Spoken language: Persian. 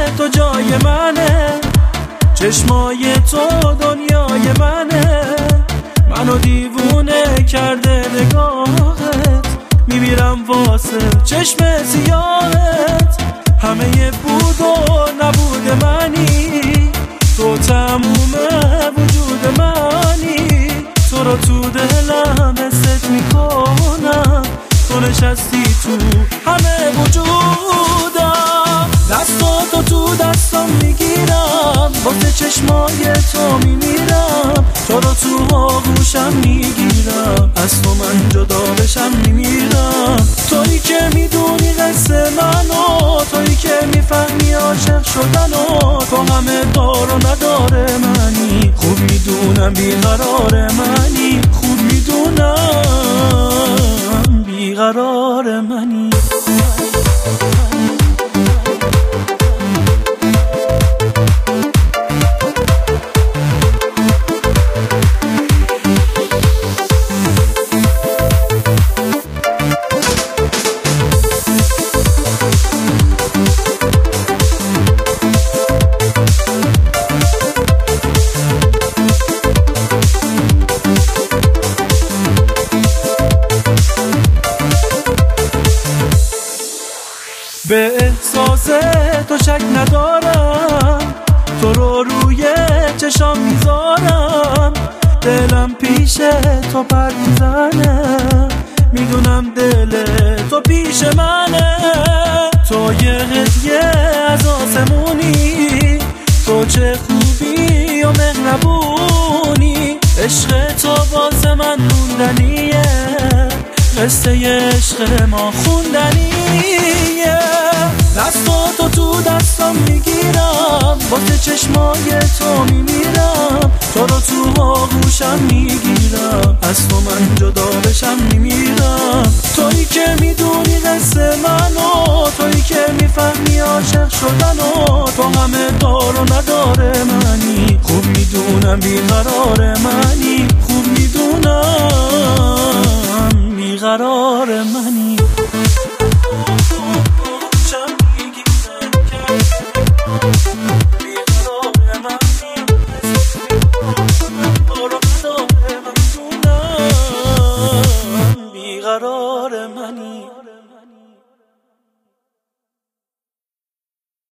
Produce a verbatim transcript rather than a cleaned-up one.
تو جای منه، چشمای تو دنیای منه، منو دیوونه کرده نگاهت، میمیرم واسه چشم سیاهت، همه بود و نبود منی، تو تموم وجود منی، تو رو تو دلم حست میکنم، تو نشستی تو همه وجودم، دستاتو تو دستم میگیرم، واسه چشمای تو میمیرم، تو رو تو آغوشم میگیرم، از تو من جدا بشم میمیرم، تویی که میدونی قصه منو، تویی که میفهمی عاشق شدنو، تو همه دار و نداره منی، خوب میدونم بیقرار منی، خوب میدونم بیقرار منی. به احساس تو شک ندارم، تو رو روی چشام میذارم، دلم پیش تو پر میزنه، میدونم دل تو پیش منه، تو یه هدیه از آسمونی، تو چه خوبی و مهربونی، عشق تو واسه من موندنیه، قصه عشق ما خوندنیه، دستاتو تو دستم میگیرم، واسه چشمای تو میمیرم، تو رو تو آغوشم میگیرم، از تو من جدا بشم میمیرم، تویی که میدونی قصه منو، تویی که میفهمی عاشق شدنو، تو همه دار و نداره منی، خوب میدونم بیقرار منی، خوب میدونم بیقرار منی. بیقرار منی.